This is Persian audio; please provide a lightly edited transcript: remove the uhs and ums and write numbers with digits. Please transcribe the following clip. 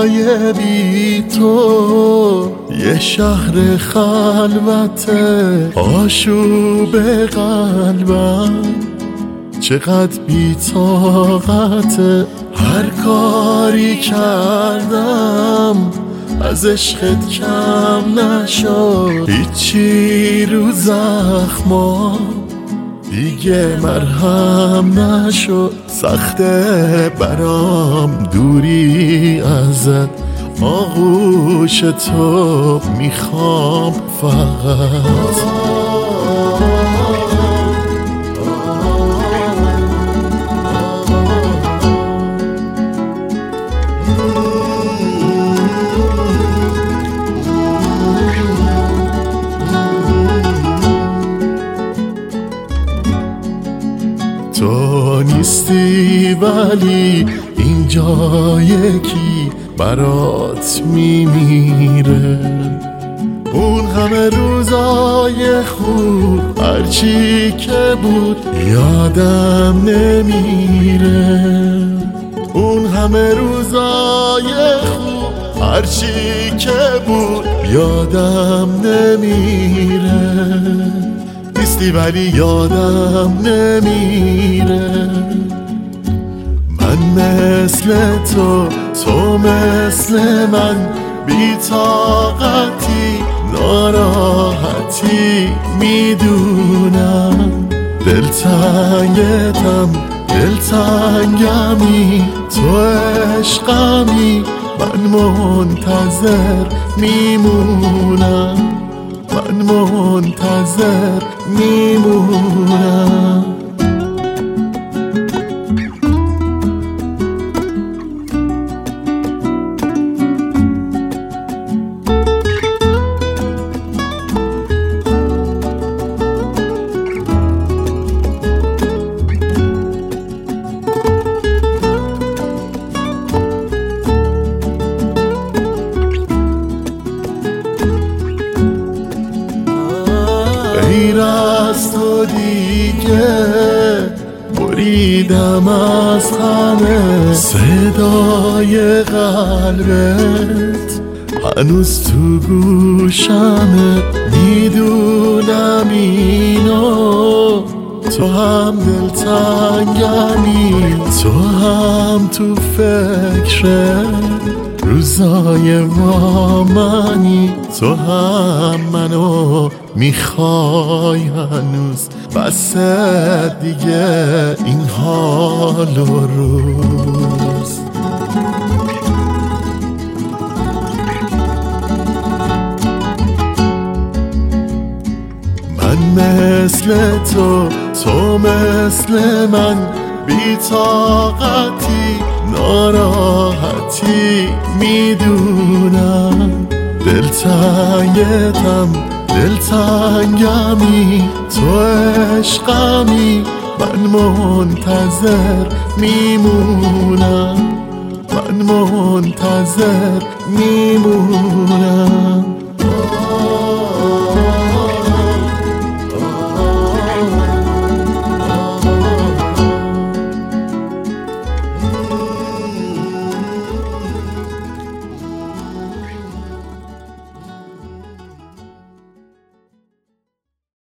دنیای بی تو یه شهر خلوته، آشوب قلبم چقدر بی طاقته. هر کاری کردم از عشقت کم نشد، هیچی رو زخما دیگه مرهم نشد. سخته برام دوری ازت، آغوش تو میخوام فقط. تو نیستی ولی اینجا یکی برات میمیره. اون همه روزای خوب هرچی که بود یادم نمیره. اون همه روزای خوب هرچی که بود یادم نمیره. نیستی ولی یادم نمیره. من مثل تو، تو مثل من، بی طاقتی ناراحتی میدونم. دلتنگتم دلتنگمی، تو عشقمی، من منتظر میمونم، من منتظر میمونم. غیر از تو دیگه بریدم از همه، صدای قلبت هنوز تو گوشمه. میدونم اینو، تو هم دلتنگمی، تو هم تو فکر روزای ما منی، تو هم منو میخوای هنوز. بس دیگه این حال و روز. من مثل تو، تو مثل من، بی طاقتی ناراحتی میدونم. دلتنگتم دلتنگمی، تو عشقمی، من منتظر میمونم، من منتظر میمونم.